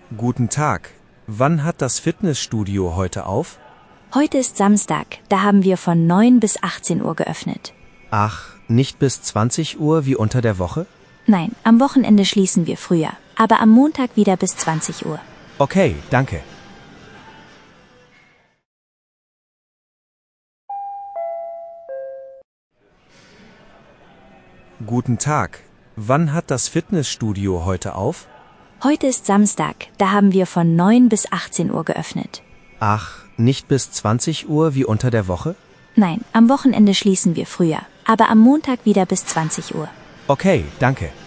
Guten Tag. Wann hat das Fitnessstudio heute auf? Heute ist Samstag, da haben wir von 9 bis 18 Uhr geöffnet. Ach, nicht bis 20 Uhr wie unter der Woche? Nein, am Wochenende schließen wir früher, aber am Montag wieder bis 20 Uhr. Okay, danke. Guten Tag. Wann hat das Fitnessstudio heute auf? Heute ist Samstag, da haben wir von 9 bis 18 Uhr geöffnet. Ach, nicht bis 20 Uhr wie unter der Woche? Nein, am Wochenende schließen wir früher, aber am Montag wieder bis 20 Uhr. Okay, danke.